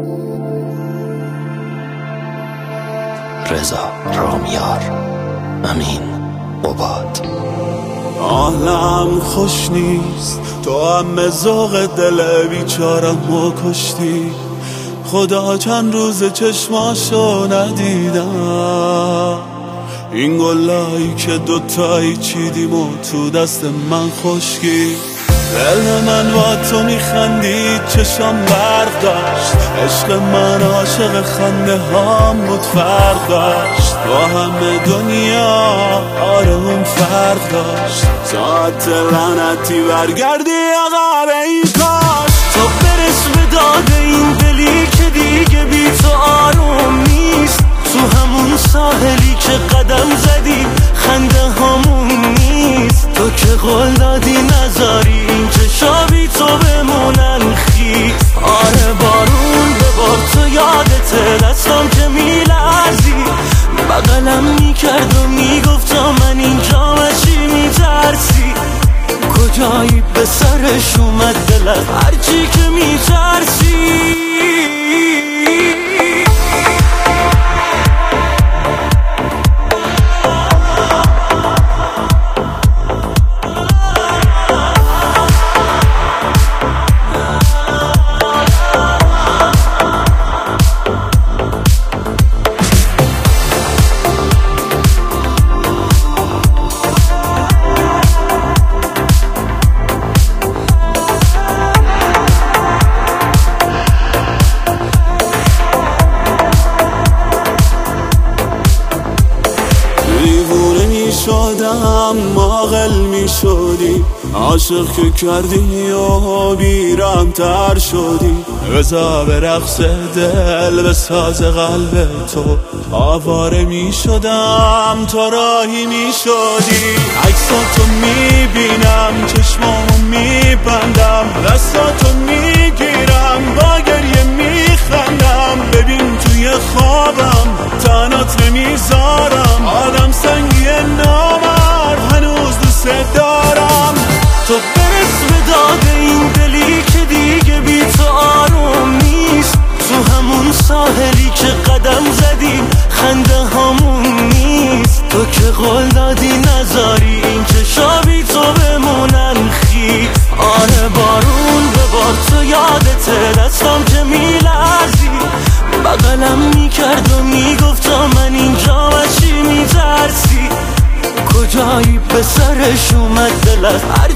رضا رامیار، امین عباد. حالم خوش نیست، تو هم ذوق دل بیچارم و کشتی. خدا چند روز چشماشو ندیدم، این گلایی که دوتایی چیدیم و تو دست من خشکی. دل من با تو میخندید، چشم برق داشت، عشق من عاشق خنده هام بود، فرق داشت با همه دنیا، آره اون فرق داشت. ساعت لعنتی برگردی عقب این کاش، تو برس به داد این دلی که دیگه بی تو آروم نیست. تو همون ساحلی که قدم زدی خنده همون نیست. تو که قول دادی نذاری این چشا بی تو بمونن خیس. آره بارون ببار تو یادته، دستم که میلرزی بغلم میکرد و میگفتا من اینجا چی میترسی. کجایی به سرش اومد دلت هرچی که میترسی. شدم عاقل می شدی، عاشق که کردی و بیرم تر شدی. بزا به رقص دل به ساز قلب تو آواره می شدم، تا راهی می شدی. عکساتو می بینم، چشمامو می بندم، دستاتو می گیرم، با گریه می خندم. ببین توی خوابم تنات نمیذارم، آدم سنگی نامرد هنوز دوست دارم. تو برس به داد این دلی که دیگه بی تو آروم نیست. تو همون ساحلی که قدم زدی خنده همون نیست. تو که قول دادی نذاری این چشا بی تو بمونن خیس. آره بارون ببار تو یادته، دستم که میلرزی بغلم میکرد و میگفتا من اینجا چی میترسی. کجایی به سرش اومد دلت